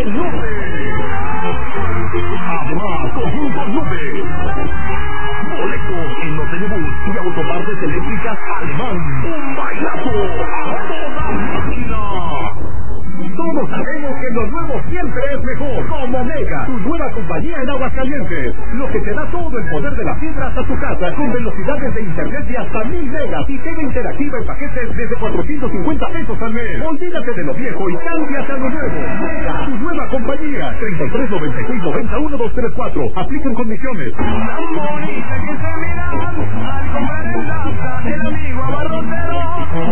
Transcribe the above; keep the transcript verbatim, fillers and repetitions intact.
el Nube. Además, conjunto Nube. Boletos en los Telebús y autopartes eléctricas Alemán. Un bailazo a toda máquina. Todos sabemos que lo nuevo siempre es mejor. Como Mega, tu nueva compañía en Aguascalientes. Lo que te da todo el poder de la fibra hasta tu casa, con velocidades de internet de hasta mil megas y tele interactiva en paquetes desde cuatrocientos cincuenta pesos al mes. Olvídate de lo viejo y cámbiate a lo nuevo. Mega, tu nueva compañía. treinta y tres noventa y seis noventa uno dos tres cuatro. Aplican condiciones. Tan bonita que se mira al comprar en Lasta, el amigo abarrotero.